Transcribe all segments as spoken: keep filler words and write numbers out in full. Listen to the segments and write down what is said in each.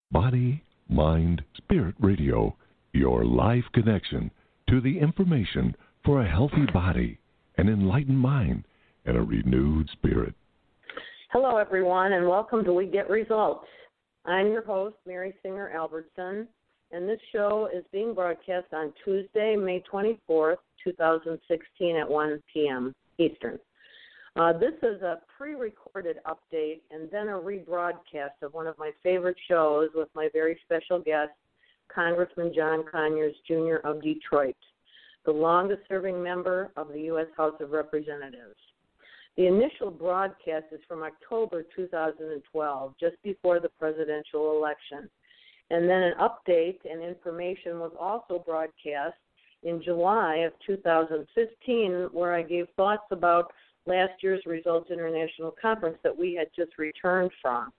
Body, Mind, Spirit Radio, your live connection to the information for a healthy body, an enlightened mind, and a renewed spirit. Hello, everyone, and welcome to We Get Results. I'm your host, Mary Singer Albertson, and this show is being broadcast on Tuesday, May twenty-fourth, twenty sixteen at one p.m. Eastern. Uh, this is a pre-recorded update and then a rebroadcast of one of my favorite shows with my very special guest, Congressman John Conyers, Junior of Detroit, the longest-serving member of the U S House of Representatives. The initial broadcast is from October two thousand twelve, just before the presidential election. And then an update and information was also broadcast in July of two thousand fifteen, where I gave thoughts about last year's Results International Conference that we had just returned from.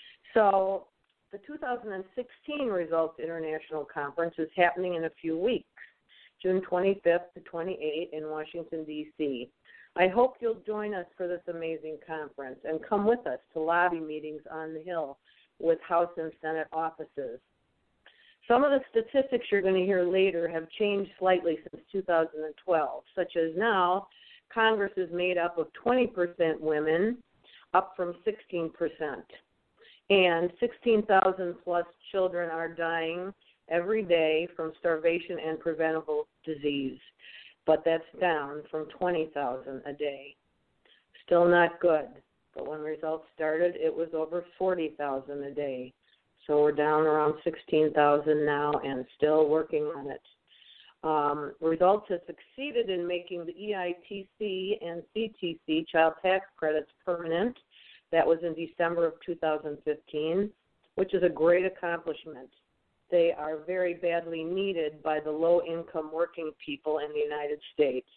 So the two thousand sixteen Results International Conference is happening in a few weeks, June twenty-fifth to twenty-eighth in Washington, D C I hope you'll join us for this amazing conference and come with us to lobby meetings on the Hill with House and Senate offices. Some of the statistics you're going to hear later have changed slightly since two thousand twelve, such as now Congress is made up of twenty percent women, up from sixteen percent. And sixteen thousand plus children are dying every day from starvation and preventable disease. But that's down from twenty thousand a day. Still not good. But when results started, it was over forty thousand a day. So we're down around sixteen thousand now and still working on it. Um, results have succeeded in making the E I T C and C T C child tax credits permanent. That was in December of two thousand fifteen, which is a great accomplishment. They are very badly needed by the low-income working people in the United States.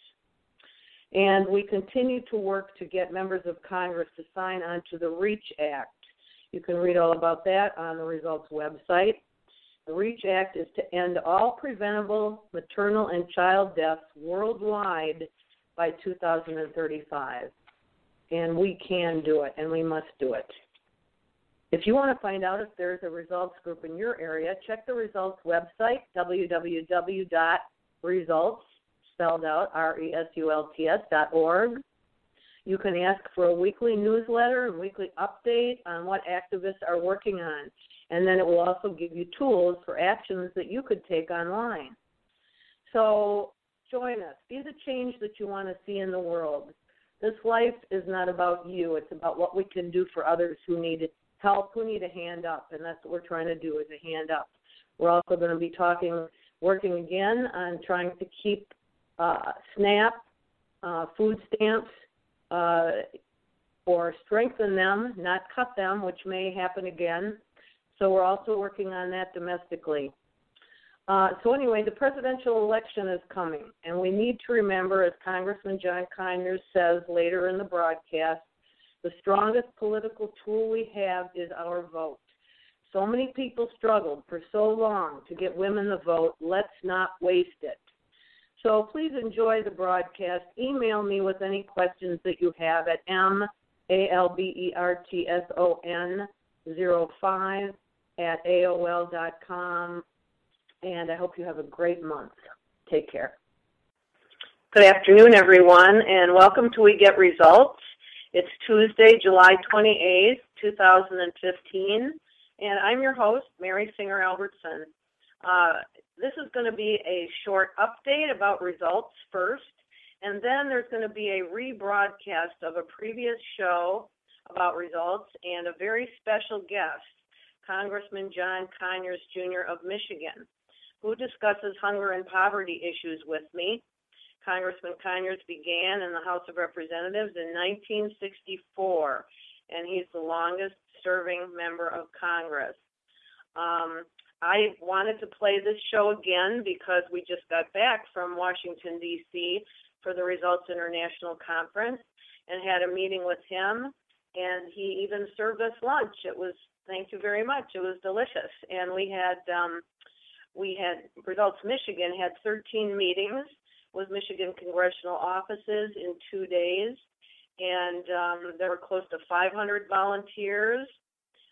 And we continue to work to get members of Congress to sign on to the REACH Act. You can read all about that on the Results website. The REACH Act is to end all preventable maternal and child deaths worldwide by two thousand thirty-five. And we can do it, and we must do it. If you want to find out if there's a results group in your area, check the Results website, w w w dot results, spelled out, R E S U L T S dot org. You can ask for a weekly newsletter and weekly update on what activists are working on. And then it will also give you tools for actions that you could take online. So join us. Be the change that you want to see in the world. This life is not about you. It's about what we can do for others who need help, who need a hand up, and that's what we're trying to do is a hand up. We're also going to be talking, working again on trying to keep uh, SNAP, uh, food stamps, uh, or strengthen them, not cut them, which may happen again. So we're also working on that domestically. Uh, so anyway, the presidential election is coming, and we need to remember, as Congressman John Conyers says later in the broadcast, the strongest political tool we have is our vote. So many people struggled for so long to get women the vote. Let's not waste it. So please enjoy the broadcast. Email me with any questions that you have at M A L B E R T S O N zero five at A O L dot com. And I hope you have a great month. Take care. Good afternoon, everyone, and welcome to We Get Results. It's Tuesday, July twenty-eighth, two thousand fifteen, and I'm your host, Mary Singer Albertson. Uh, this is going to be a short update about results first, and then there's going to be a rebroadcast of a previous show about results and a very special guest, Congressman John Conyers, Junior of Michigan, who discusses hunger and poverty issues with me. Congressman Conyers began in the House of Representatives in nineteen sixty-four, and he's the longest-serving member of Congress. Um, I wanted to play this show again because we just got back from Washington, D C for the Results International Conference and had a meeting with him, and he even served us lunch. It was, thank you very much, it was delicious. And we had, um, we had, Results Michigan had thirteen meetings with Michigan congressional offices in two days, and um, there were close to five hundred volunteers.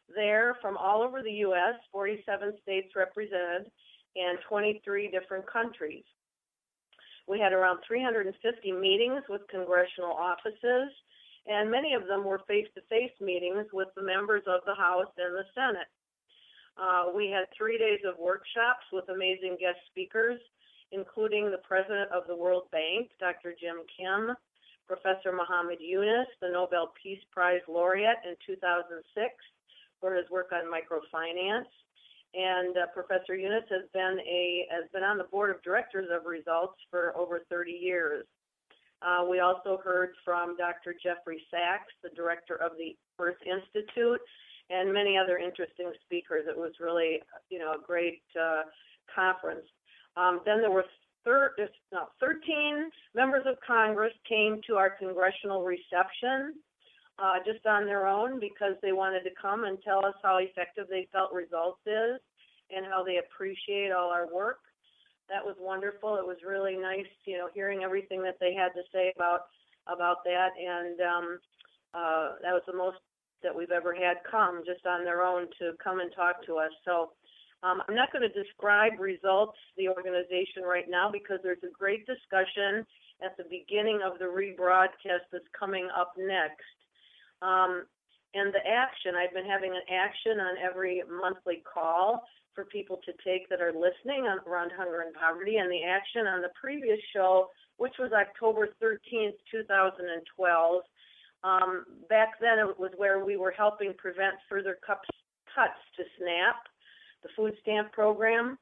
there from all over the U S, forty-seven states represented, and twenty-three different countries. We had around three hundred fifty meetings with congressional offices, and many of them were face-to-face meetings with the members of the House and the Senate. Uh, we had three days of workshops with amazing guest speakers, including the president of the World Bank, Doctor Jim Kim, Professor Muhammad Yunus, the Nobel Peace Prize laureate in two thousand six for his work on microfinance. And uh, Professor Yunus has been a has been on the board of directors of Results for over thirty years. Uh, we also heard from Doctor Jeffrey Sachs, the director of the Earth Institute, and many other interesting speakers. It was really, you know, a great uh, conference. Um, then there were thir- no, thirteen members of Congress came to our congressional reception uh, just on their own because they wanted to come and tell us how effective they felt Results is and how they appreciate all our work. That was wonderful. It was really nice, you know, hearing everything that they had to say about about that, and um, uh, that was the most that we've ever had come just on their own to come and talk to us. So um, I'm not going to describe Results, the organization, right now because there's a great discussion at the beginning of the rebroadcast that's coming up next. Um, and the action, I've been having an action on every monthly call for people to take that are listening on, around hunger and poverty, and the action on the previous show, which was October thirteenth, two thousand twelve. Um, back then it was where we were helping prevent further cuts, cuts to SNAP, the food stamp program.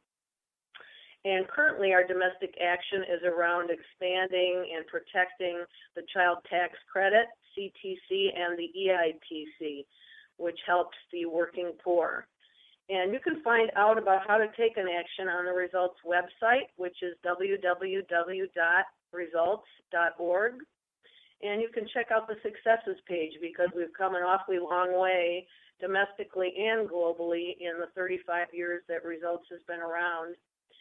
And currently our domestic action is around expanding and protecting the child tax credit, C T C, and the E I T C, which helps the working poor. And you can find out about how to take an action on the Results website, which is w w w dot results dot org. And you can check out the successes page because we've come an awfully long way domestically and globally in the thirty-five years that Results has been around.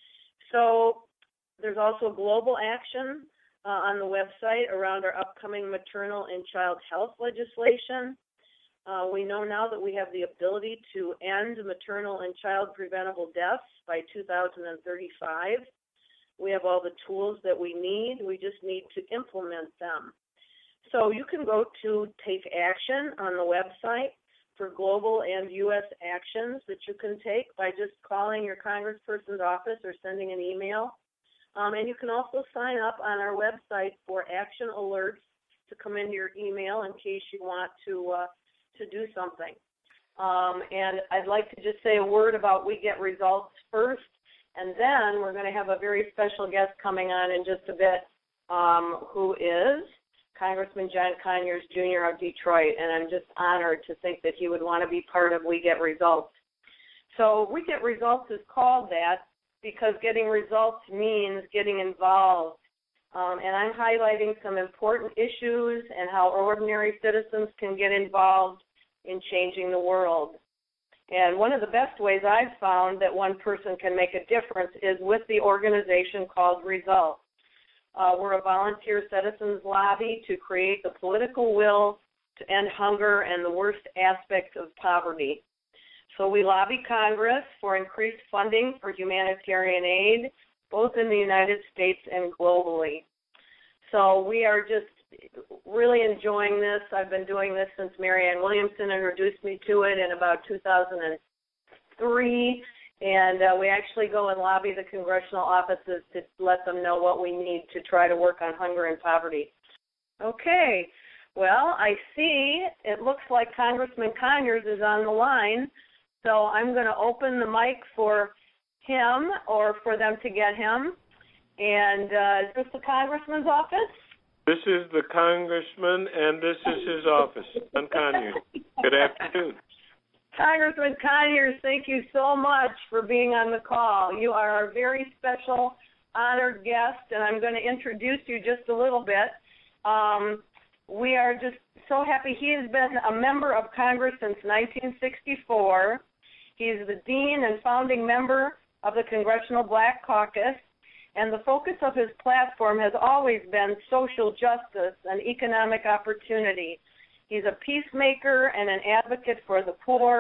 So there's also global action uh, on the website around our upcoming maternal and child health legislation. Uh, we know now that we have the ability to end maternal and child preventable deaths by two thousand thirty-five. We have all the tools that we need. We just need to implement them. So you can go to Take Action on the website for global and U S actions that you can take by just calling your congressperson's office or sending an email. Um, and you can also sign up on our website for action alerts to come into your email in case you want to uh, to do something. Um, and I'd like to just say a word about We Get Results first, and then we're going to have a very special guest coming on in just a bit um, who is Congressman John Conyers, Junior of Detroit, and I'm just honored to think that he would want to be part of We Get Results. So We Get Results is called that because getting results means getting involved. Um, and I'm highlighting some important issues and how ordinary citizens can get involved in changing the world. And one of the best ways I've found that one person can make a difference is with the organization called Results. Uh, we're a volunteer citizens lobby to create the political will to end hunger and the worst aspects of poverty. So we lobby Congress for increased funding for humanitarian aid, both in the United States and globally. So we are just really enjoying this. I've been doing this since Marianne Williamson introduced me to it in about two thousand three, and uh, we actually go and lobby the congressional offices to let them know what we need to try to work on hunger and poverty. Okay, well, I see it looks like Congressman Conyers is on the line, so I'm going to open the mic for him or for them to get him. And uh, is this the Congressman's office? This is the Congressman, and this is his office, John Conyers. Good afternoon. Congressman Conyers, thank you so much for being on the call. You are our very special, honored guest, and I'm going to introduce you just a little bit. Um, we are just so happy. He has been a member of Congress since nineteen sixty-four. He is the dean and founding member of the Congressional Black Caucus, and the focus of his platform has always been social justice and economic opportunity. He's a peacemaker and an advocate for the poor,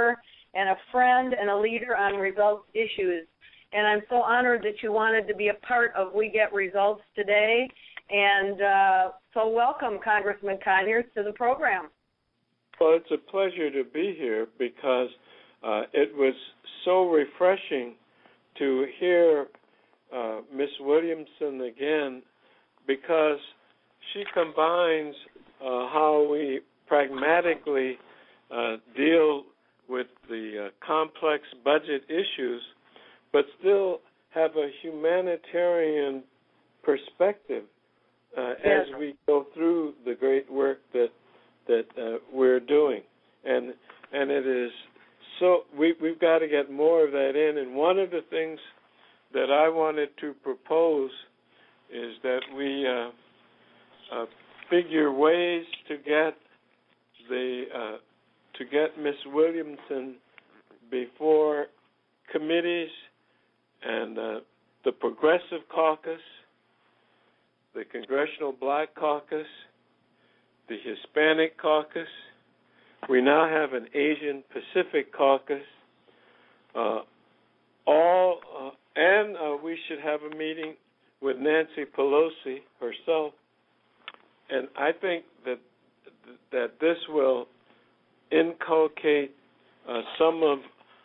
and a friend and a leader on results issues. And I'm so honored that you wanted to be a part of We Get Results today. And uh, so welcome, Congressman Conyers, to the program. Well, it's a pleasure to be here because uh, it was so refreshing to hear uh, Miz Williamson again, because she combines uh, how we pragmatically uh, deal with the uh, complex budget issues, but still have a humanitarian perspective uh, yes. as we go through the great work that that uh, we're doing. And and it is so, we, we've got to get more of that in. And one of the things that I wanted to propose is that we uh, uh, figure ways to get the uh, to get Miz Williamson before committees and uh, the Progressive Caucus, the Congressional Black Caucus, the Hispanic Caucus. We now have an Asian Pacific Caucus. Uh, all uh, and uh, we should have a meeting with Nancy Pelosi herself. And I think that that this will inculcate uh, some of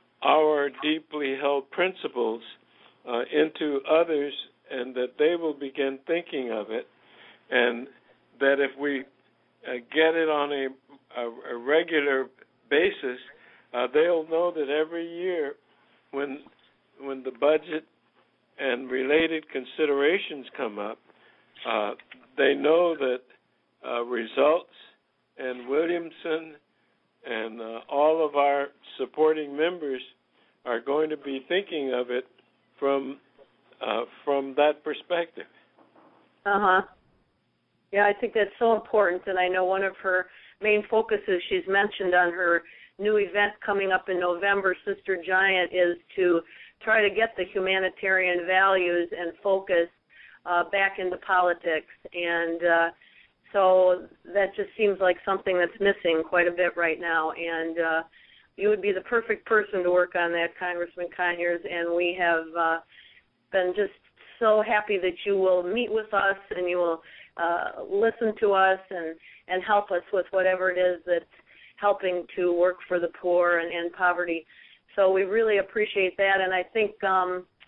our deeply held principles uh, into others, and that they will begin thinking of it, and that if we Uh, get it on a, a, a regular basis, uh, they'll know that every year when when the budget and related considerations come up, uh, they know that uh, results and Williamson and uh, all of our supporting members are going to be thinking of it from uh, from that perspective. Uh-huh. Yeah, I think that's so important, and I know one of her main focuses she's mentioned on her new event coming up in November, Sister Giant, is to try to get the humanitarian values and focus uh, back into politics. And uh, so that just seems like something that's missing quite a bit right now. And uh, you would be the perfect person to work on that, Congressman Conyers, and we have uh, been just so happy that you will meet with us and you will Uh, listen to us and, and help us with whatever it is that's helping to work for the poor and, and poverty. So we really appreciate that. And I think, um,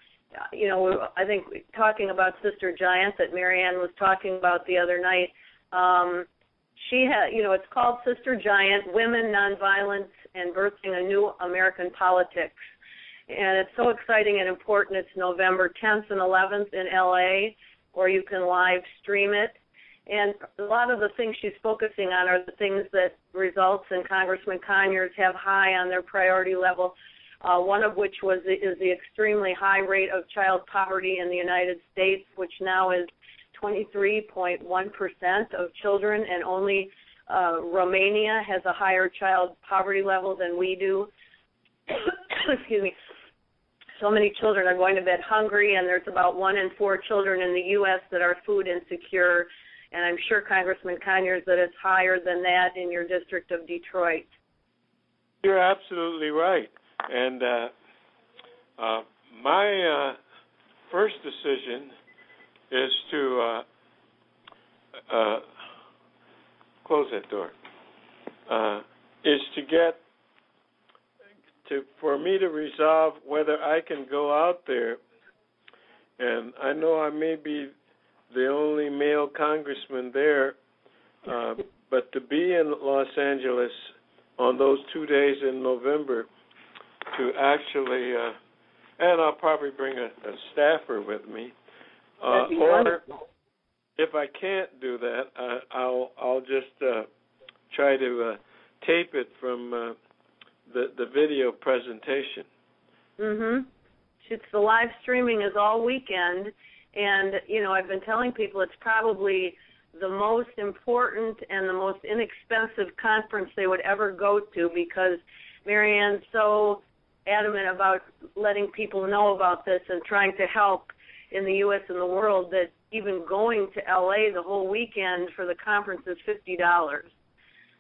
you know, I think talking about Sister Giant that Marianne was talking about the other night, um, she had, you know, it's called Sister Giant, Women, Nonviolence, and Birthing a New American Politics. And it's so exciting and important. It's November tenth and eleventh in L A, or you can live stream it. And a lot of the things she's focusing on are the things that Results and Congressman Conyers have high on their priority level, uh, one of which was the, is the extremely high rate of child poverty in the United States, which now is twenty-three point one percent of children, and only uh, Romania has a higher child poverty level than we do. Excuse me. So many children are going to bed hungry, and there's about one in four children in the U S that are food insecure. And I'm sure, Congressman Conyers, that it's higher than that in your district of Detroit. You're absolutely right. And uh, uh, my uh, first decision is to uh, uh, close that door, uh, is to get To, for me to resolve whether I can go out there, and I know I may be the only male congressman there, uh, but to be in Los Angeles on those two days in November to actually, uh, and I'll probably bring a, a staffer with me, uh, or if I can't do that, uh, I'll I'll just uh, try to uh, tape it from Uh, The, the video presentation. Mm-hmm. It's the live streaming is all weekend, and, you know, I've been telling people it's probably the most important and the most inexpensive conference they would ever go to, because Marianne's so adamant about letting people know about this and trying to help in the U S and the world that even going to L A the whole weekend for the conference is fifty dollars.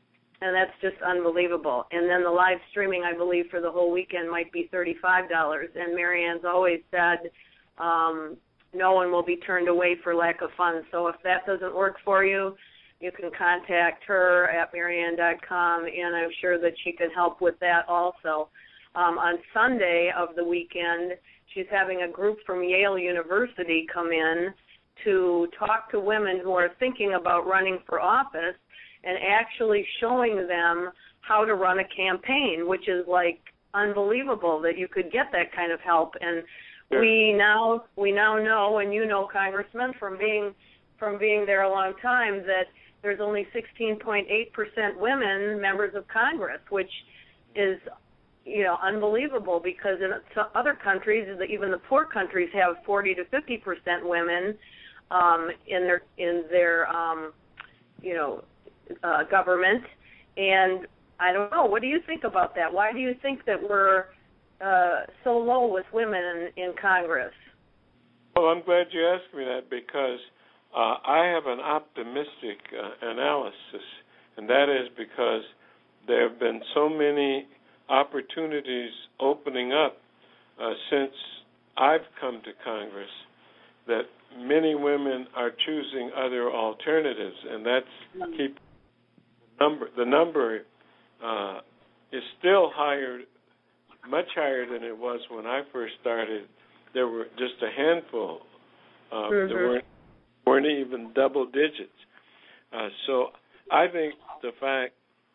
and that's just unbelievable. And then the live streaming, I believe, for the whole weekend might be thirty-five dollars. And Marianne's always said um, no one will be turned away for lack of funds. So if that doesn't work for you, you can contact her at marianne dot com, and I'm sure that she can help with that also. Um, on Sunday of the weekend, she's having a group from Yale University come in to talk to women who are thinking about running for office and actually showing them how to run a campaign, which is like unbelievable that you could get that kind of help. And sure. we now we now know, and you know, Congressman, from being from being there a long time, that there's only sixteen point eight percent women members of Congress, which is, you know, unbelievable, because in other countries, even the poor countries, have forty to fifty percent women um, in their in their um, you know uh, government. And I don't know. What do you think about that? Why do you think that we're uh, so low with women in, in Congress? Well, I'm glad you asked me that, because uh, I have an optimistic uh, analysis, and that is because there have been so many opportunities opening up uh, since I've come to Congress that many women are choosing other alternatives, and that's keep the number. The number uh, is still higher, much higher than it was when I first started. There were just a handful. Uh, mm-hmm. There weren't weren't even double digits. Uh, so I think the fact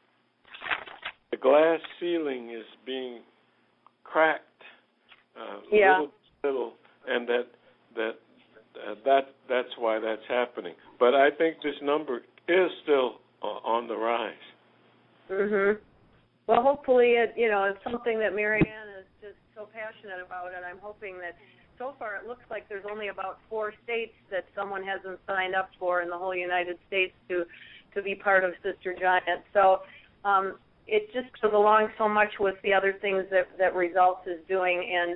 the glass ceiling is being cracked uh, yeah. little by little, and that that uh, that that's why that's happening. But I think this number is still uh, on the rise. Mhm. Well, hopefully, it you know it's something that Marianne is just so passionate about, and I'm hoping that. So far, it looks like there's only about four states that someone hasn't signed up for in the whole United States to to be part of Sister Giant. So um, it just goes along so much with the other things that, that Results is doing. And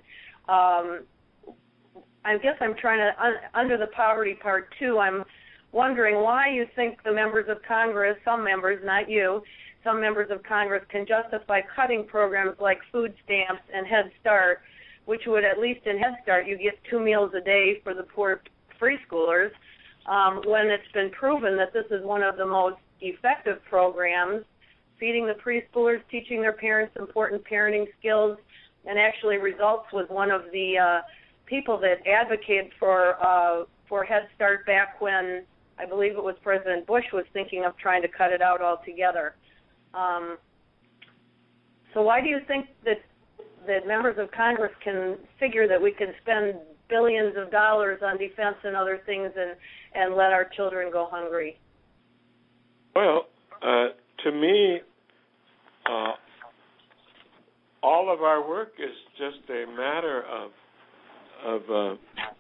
um, I guess I'm trying to, un, under the poverty part, too, I'm wondering why you think the members of Congress, some members, not you, some members of Congress can justify cutting programs like food stamps and Head Start, which would, at least in Head Start, you get two meals a day for the poor preschoolers, um, when it's been proven that this is one of the most effective programs, feeding the preschoolers, teaching their parents important parenting skills, and actually Results was one of the uh, people that advocated for uh, for Head Start back when, I believe it was President Bush was thinking of trying to cut it out altogether. Um, so why do you think that that members of Congress can figure that we can spend billions of dollars on defense and other things and, and let our children go hungry? Well, uh, to me, uh, all of our work is just a matter of of uh,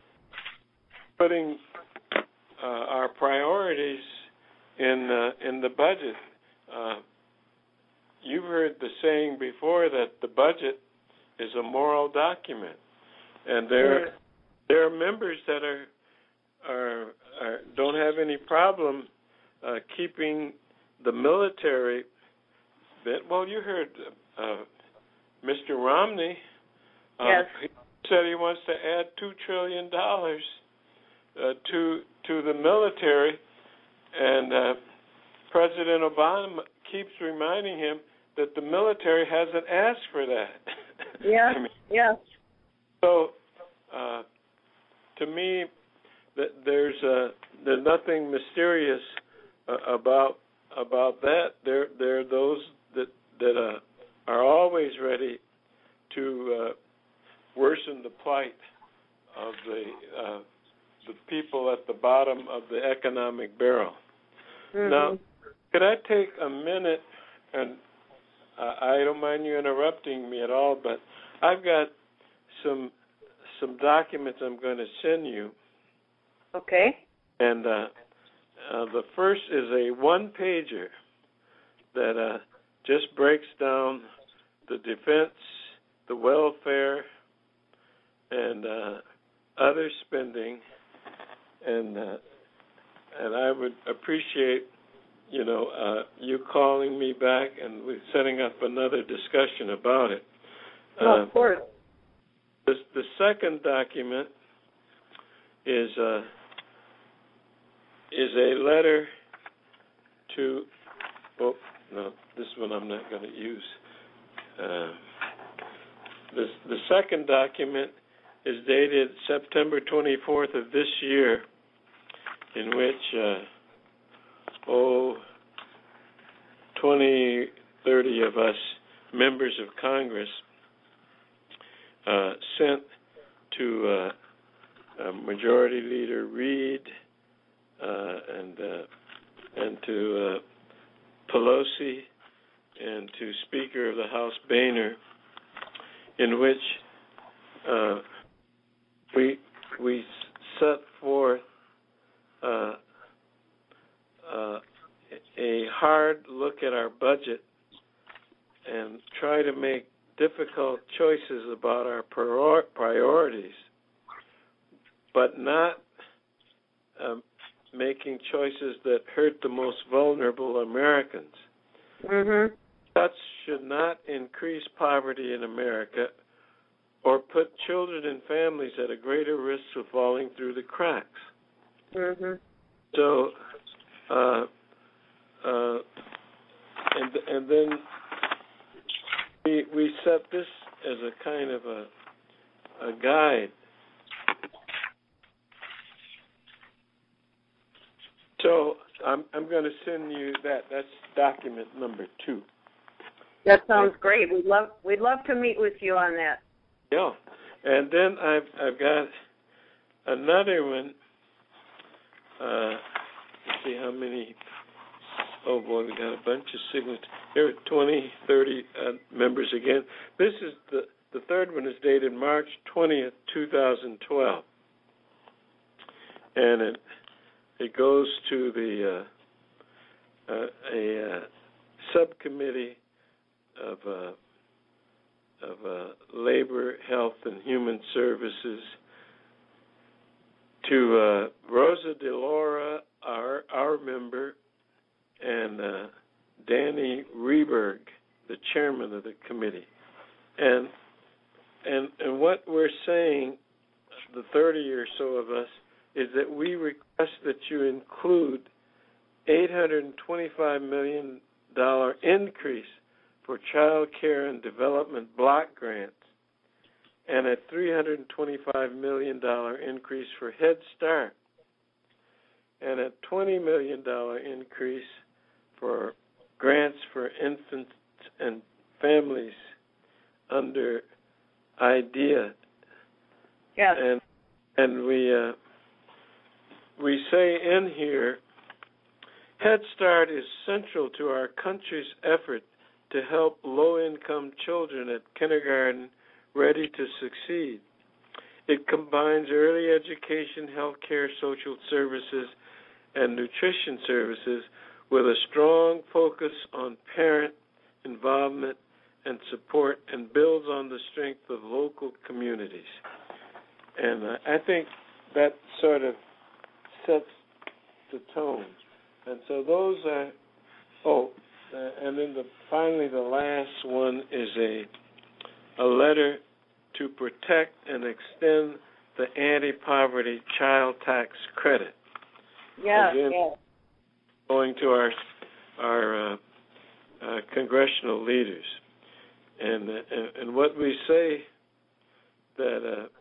putting uh, our priorities in uh, in the budget. Uh, you've heard the saying before that the budget is a moral document, and there, there are members that are, are, are don't have any problem uh, keeping the military. Bit. Well, you heard uh, Mister Romney. Uh, yes. He said he wants to add two trillion dollars uh, to to the military, and uh, President Obama keeps reminding him that the military hasn't asked for that. Yeah, I mean, yeah. So, uh, to me, that there's uh, there's nothing mysterious uh, about about that. There there are those that that uh, are always ready to uh, worsen the plight of the uh, the people at the bottom of the economic barrel. Mm-hmm. Now, could I take a minute and Uh, I don't mind you interrupting me at all, but I've got some some documents I'm going to send you. Okay. And uh, uh, the first is a one-pager that uh, just breaks down the defense, the welfare, and uh, other spending. And uh, and I would appreciate you know, uh, you calling me back and we're setting up another discussion about it. Well, uh, of course. The, the second document is uh, is a letter to. Oh no, this one I'm not going to use. Uh, the the second document is dated September twenty-fourth of this year, in which uh, oh twenty, thirty of us members of Congress uh, sent to uh, uh, Majority Leader Reid uh, and uh, and to uh, Pelosi and to Speaker of the House Boehner, in which uh, we we set forth uh, uh, a hard look at our budget and try to make difficult choices about our prior- priorities, but not um, making choices that hurt the most vulnerable Americans. Mm-hmm. Cuts should not increase poverty in America or put children and families at a greater risk of falling through the cracks. Mm-hmm. So, uh, uh, and and then we we set this as a kind of a a guide. So I'm I'm going to send you that. That's document number two. That sounds great. We'd love we'd love to meet with you on that. Yeah, and then I've I've got another one. Uh, let's see how many. Oh boy, we got a bunch of signatures. Here are twenty, thirty uh, members again. This is the the third one is dated March twentieth, two thousand twelve, and it it goes to the uh, uh, a uh, subcommittee of uh, of uh, Labor, Health, and Human Services, to uh, Rosa DeLaura, our our member, and uh, Danny Rehberg, the chairman of the committee. And and and what we're saying, the thirty or so of us, is that we request that you include eight hundred twenty-five million dollars increase for child care and development block grants, and a three hundred twenty-five million dollars increase for Head Start, and a twenty million dollars increase for grants for infants and families under IDEA. Yes. And and we uh, we say in here, Head Start is central to our country's effort to help low-income children at kindergarten ready to succeed. It combines early education, health care, social services, and nutrition services with a strong focus on parent involvement and support, and builds on the strength of local communities. And uh, I think that sort of sets the tone. And so those are, oh, uh, and then the, finally the last one is a a letter to protect and extend the anti-poverty child tax credit. Yeah, Again, yeah. Going to our our uh, uh, congressional leaders, and, uh, and what we say that uh,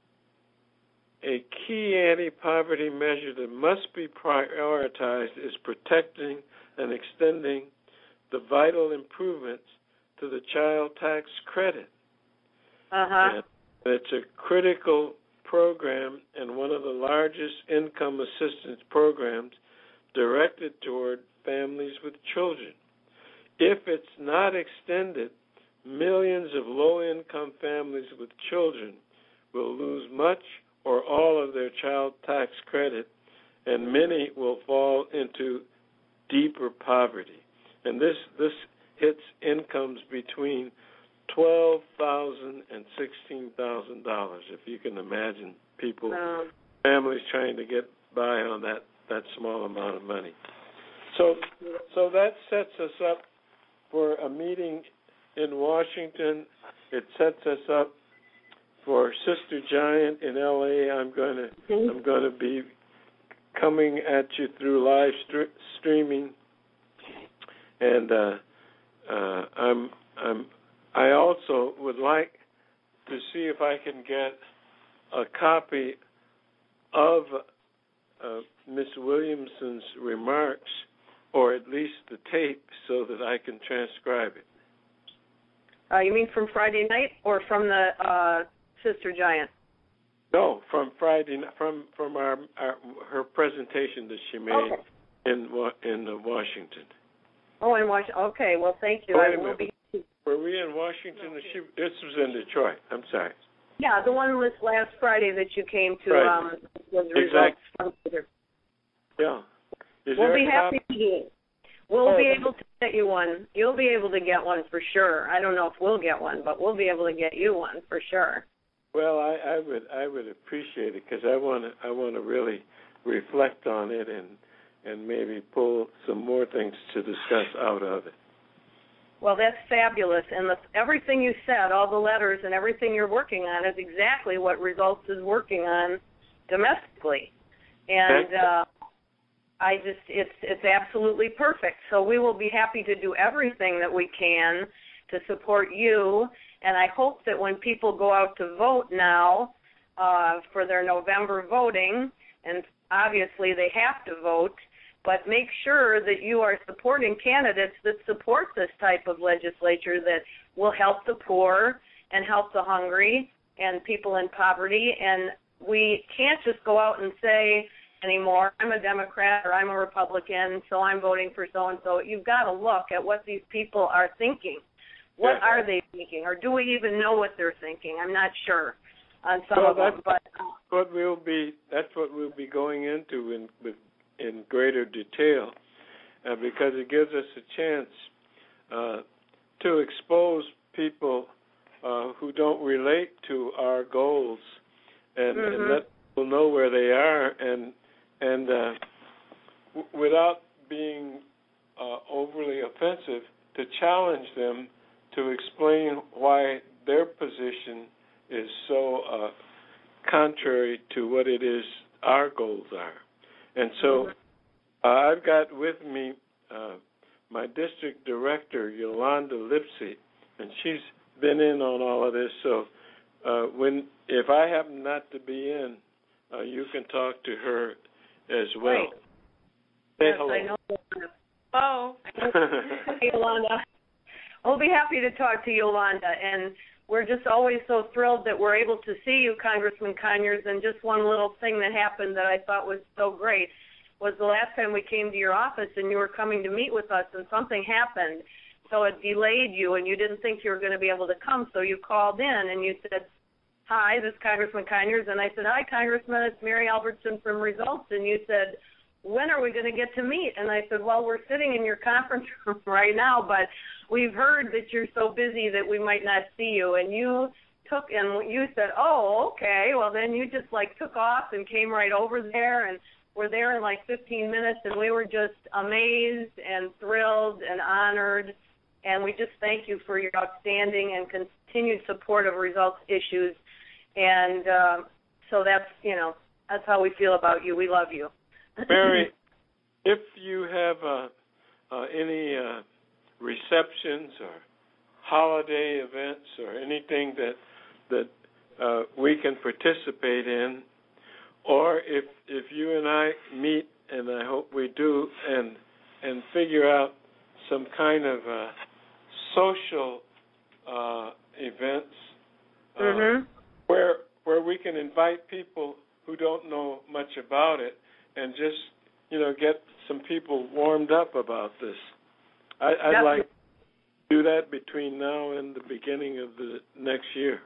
a key anti-poverty measure that must be prioritized is protecting and extending the vital improvements to the child tax credit. Uh-huh. And it's a critical program and one of the largest income assistance programs directed toward families with children. If it's not extended, millions of low-income families with children will lose much or all of their child tax credit, and many will fall into deeper poverty. And this this hits incomes between twelve thousand dollars and sixteen thousand dollars, if you can imagine people, Um, families trying to get by on that, that small amount of money. So, so that sets us up for a meeting in Washington. It sets us up for Sister Giant in L A. I'm going to mm-hmm. I'm going to be coming at you through live st- streaming, and uh, uh, I'm I'm I also would like to see if I can get a copy of uh, Miss Williamson's remarks, or at least the tape, so that I can transcribe it. Uh, you mean from Friday night, or from the uh, Sister Giant? No, from Friday, from from our, our her presentation that she made okay. in in Washington. Oh, in Washington. Okay, well, thank you. Oh, I will be. Were we in Washington? No. She, this was in Detroit. I'm sorry. Yeah, the one was last Friday that you came to. Right. Um, was exactly. Yeah. Is we'll be happy to do it. We'll oh, be able to get you one. You'll be able to get one for sure. I don't know if we'll get one, but we'll be able to get you one for sure. Well, I, I would I would appreciate it, because I want to I want to really reflect on it and and maybe pull some more things to discuss out of it. Well, that's fabulous, and the, everything you said, all the letters and everything you're working on, is exactly what Results is working on domestically, and uh, I just it's it's absolutely perfect. So we will be happy to do everything that we can to support you. And I hope that when people go out to vote now uh, for their November voting, and obviously they have to vote, but make sure that you are supporting candidates that support this type of legislature that will help the poor and help the hungry and people in poverty. And we can't just go out and say anymore, I'm a Democrat or I'm a Republican, so I'm voting for so-and-so. You've got to look at what these people are thinking. What yeah. are they thinking, or do we even know what they're thinking? I'm not sure on some well, of them. But uh, what we'll be that's what we'll be going into in with, in greater detail, uh, because it gives us a chance uh, to expose people uh, who don't relate to our goals, and, mm-hmm. and let people know where they are, and and uh, w- without being uh, overly offensive, to challenge them to explain why their position is so uh, contrary to what it is our goals are. And so uh, I've got with me uh, my district director, Yolanda Lipsy, and she's been in on all of this. So uh, when if I happen not to be in, uh, you can talk to her as well. Right. Say yes, hello. I know. Oh. Hey, Yolanda. We'll be happy to talk to Yolanda, and we're just always so thrilled that we're able to see you, Congressman Conyers. And just one little thing that happened that I thought was so great was the last time we came to your office and you were coming to meet with us, and something happened, so it delayed you, and you didn't think you were going to be able to come, so you called in and you said, hi, this is Congressman Conyers. And I said, hi, Congressman, it's Mary Albertson from Results. And you said, when are we going to get to meet? And I said, well, we're sitting in your conference room right now, but we've heard that you're so busy that we might not see you. And you took, and you said, oh, okay. Well, then you just, like, took off and came right over there, and were there in, like, fifteen minutes, and we were just amazed and thrilled and honored. And we just thank you for your outstanding and continued support of Results issues. And uh, so that's, you know, that's how we feel about you. We love you. Mary, if you have uh, uh, any uh, receptions or holiday events or anything that that uh, we can participate in, or if if you and I meet, and I hope we do, and and figure out some kind of uh, social uh, events uh, mm-hmm. where where we can invite people who don't know much about it, and just, you know, get some people warmed up about this. I, I'd That's like to do that between now and the beginning of the next year.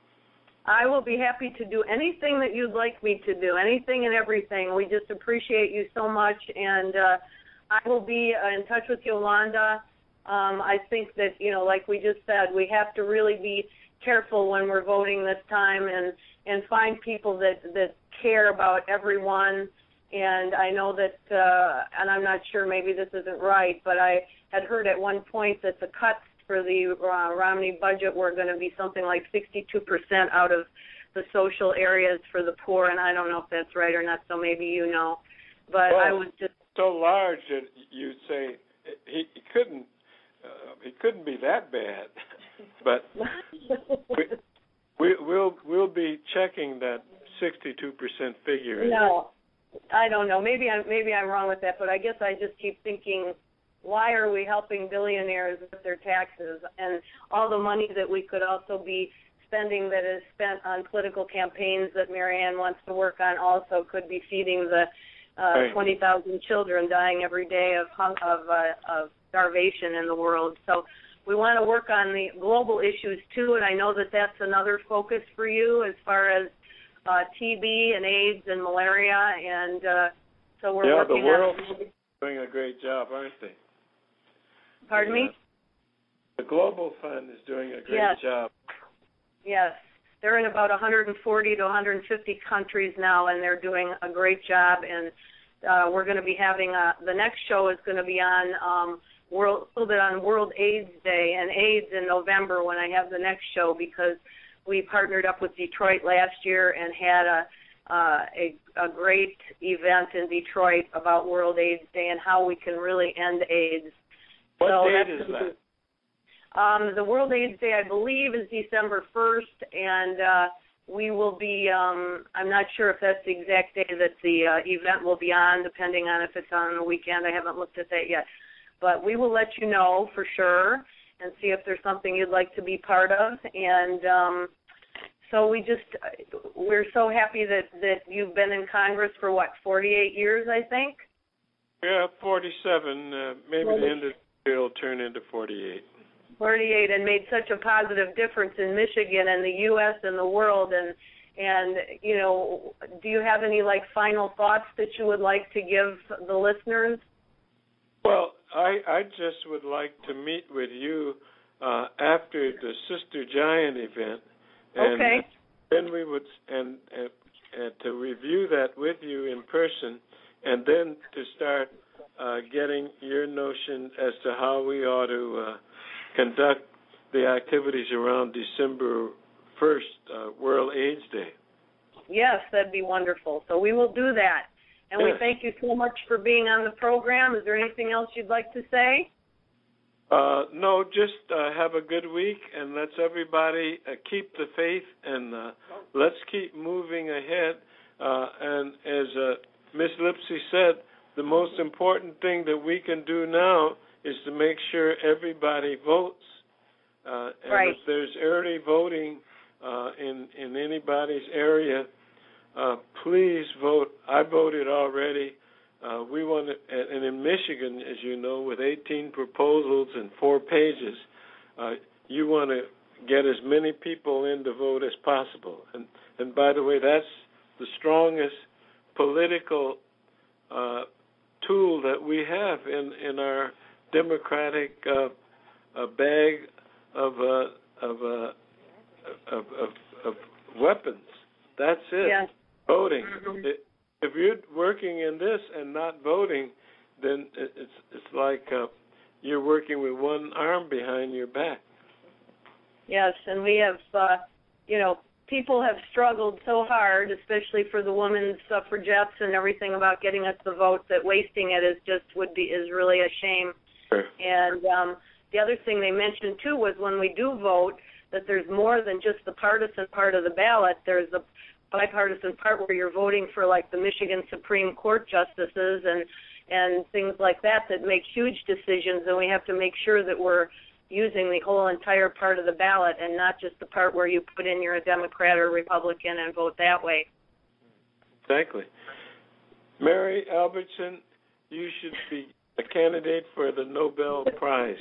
I will be happy to do anything that you'd like me to do, anything and everything. We just appreciate you so much, and uh, I will be uh, in touch with Yolanda. Um, I think that, you know, like we just said, we have to really be careful when we're voting this time, and, and find people that, that care about everyone And I know that, uh, and I'm not sure, maybe this isn't right, but I had heard at one point that the cuts for the uh, Romney budget were going to be something like sixty-two percent out of the social areas for the poor, and I don't know if that's right or not, so maybe you know. But well, I was just so large that you'd say he, he couldn't uh, he couldn't be that bad. But we, we, we'll we'll be checking that sixty-two percent figure. No, I don't know. Maybe I'm maybe I'm wrong with that, but I guess I just keep thinking, why are we helping billionaires with their taxes and all the money that we could also be spending that is spent on political campaigns that Marianne wants to work on also could be feeding the uh, right. twenty thousand children dying every day of hung, of, uh, of starvation in the world. So we want to work on the global issues too, and I know that that's another focus for you as far as uh, T B and AIDS and malaria, and uh, so we're yeah, working the world on is doing a great job, aren't they? Pardon yeah. me? The Global Fund is doing a great yes. job. Yes. They're in about one hundred forty to one hundred fifty countries now, and they're doing a great job. And uh, we're going to be having a, the next show is going to be on um, world, a little bit on World AIDS Day and AIDS in November when I have the next show, because we partnered up with Detroit last year and had a uh, a, a great event in Detroit about World AIDS Day and how we can really end AIDS. What so date that's is that? Um, the World AIDS Day, I believe, is December first, and uh, we will be, um, I'm not sure if that's the exact day that the uh, event will be on, depending on if it's on the weekend. I haven't looked at that yet. But we will let you know for sure and see if there's something you'd like to be part of. And um, so we just, we're so happy that, that you've been in Congress for, what, forty-eight years, I think? Yeah, forty-seven. Uh, maybe the end of the year will turn into forty-eight. forty-eight, and made such a positive difference in Michigan and the U S and the world. And, and you know, do you have any, like, final thoughts that you would like to give the listeners? Well, I, I just would like to meet with you uh, after the Sister Giant event. And okay. Then we would, and, and, and to review that with you in person, and then to start uh, getting your notion as to how we ought to uh, conduct the activities around December first, uh, World AIDS Day. Yes, that'd be wonderful. So we will do that. And yes. we thank you so much for being on the program. Is there anything else you'd like to say? Uh, no, just uh, have a good week, and let's everybody uh, keep the faith, and uh, let's keep moving ahead. Uh, and as uh, Miss Lipsy said, the most important thing that we can do now is to make sure everybody votes. Uh, and right. if there's early voting uh, in, in anybody's area, uh, please vote. I voted already. Uh, we want to, and in Michigan, as you know, with eighteen proposals and four pages, uh, you want to get as many people in to vote as possible. And, and by the way, that's the strongest political uh, tool that we have in, in our democratic uh, uh, bag of, uh, of, uh, of, of, of weapons. That's it. Yes. Voting. Mm-hmm. It, if you're working in this and not voting, then it's it's like uh, you're working with one arm behind your back. Yes, and we have, uh, you know, people have struggled so hard, especially for the women's suffragettes and everything about getting us the vote, that wasting it is just would be is really a shame. Sure. And um, the other thing they mentioned too was when we do vote, that there's more than just the partisan part of the ballot. There's the bipartisan part where you're voting for, like, the Michigan Supreme Court justices and and things like that that make huge decisions, and we have to make sure that we're using the whole entire part of the ballot and not just the part where you put in you're a Democrat or Republican and vote that way. Exactly. Mary Albertson, you should be a candidate for the Nobel Prize.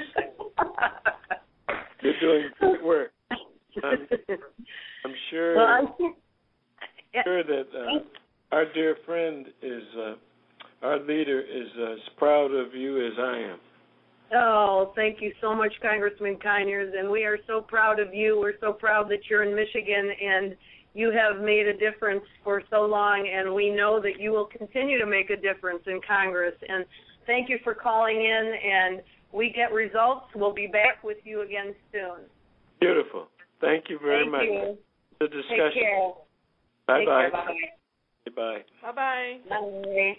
You're doing great work. I'm, I'm sure... Well, I'm sure that uh, our dear friend is, uh, our leader is as proud of you as I am. Oh, thank you so much, Congressman Conyers, and we are so proud of you. We're so proud that you're in Michigan, and you have made a difference for so long, and we know that you will continue to make a difference in Congress. And thank you for calling in, and We Get Results. We'll be back with you again soon. Beautiful. Thank you very thank much. You. The discussion. Take care. Bye-bye. Take care. Bye-bye. Bye-bye. Bye-bye. Bye.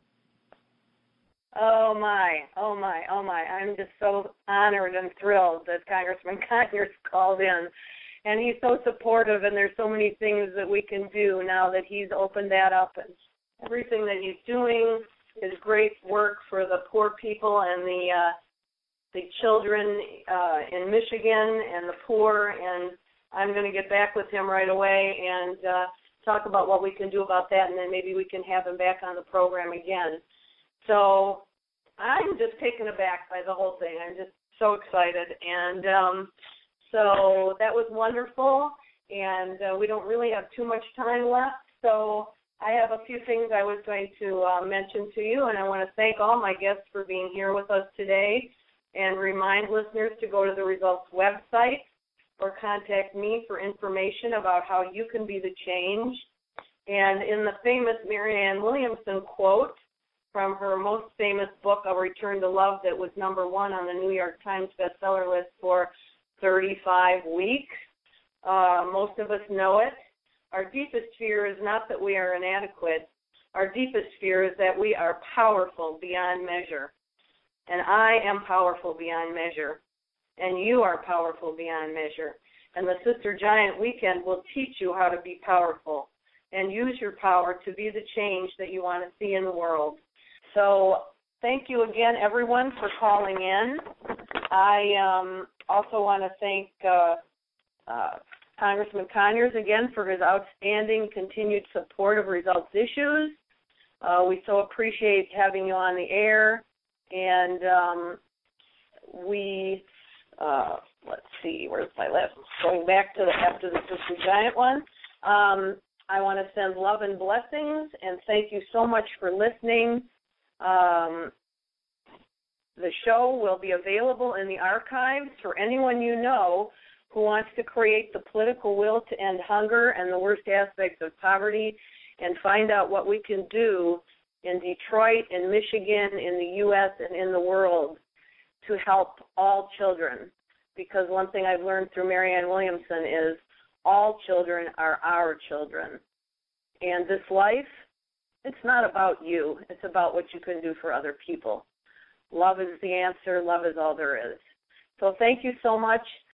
Oh, my. Oh, my. Oh, my. I'm just so honored and thrilled that Congressman Conyers called in. And he's so supportive, and there's so many things that we can do now that he's opened that up. And everything that he's doing is great work for the poor people and the uh, the children uh, in Michigan and the poor. And I'm going to get back with him right away and uh, talk about what we can do about that, and then maybe we can have him back on the program again. So I'm just taken aback by the whole thing. I'm just so excited. And um, so that was wonderful, and uh, we don't really have too much time left. So I have a few things I was going to uh, mention to you, and I want to thank all my guests for being here with us today and remind listeners to go to the Results website or contact me for information about how you can be the change. And in the famous Marianne Williamson quote from her most famous book, A Return to Love, that was number one on the New York Times bestseller list for thirty-five weeks, uh, most of us know it. Our deepest fear is not that we are inadequate. Our deepest fear is that we are powerful beyond measure. And I am powerful beyond measure. And you are powerful beyond measure. And the Sister Giant Weekend will teach you how to be powerful and use your power to be the change that you want to see in the world. So thank you again, everyone, for calling in. I um, also want to thank uh, uh, Congressman Conyers again for his outstanding continued support of Results Issues. Uh, we so appreciate having you on the air. And um, we, uh, let's see, where's my list? Going back to the after the Sister Giant one. Um, I want to send love and blessings, and thank you so much for listening. Um, the show will be available in the archives for anyone you know who wants to create the political will to end hunger and the worst aspects of poverty and find out what we can do in Detroit, in Michigan, in the U S, and in the world to help all children. Because one thing I've learned through Marianne Williamson is all children are our children. And this life, it's not about you. It's about what you can do for other people. Love is the answer. Love is all there is. So thank you so much.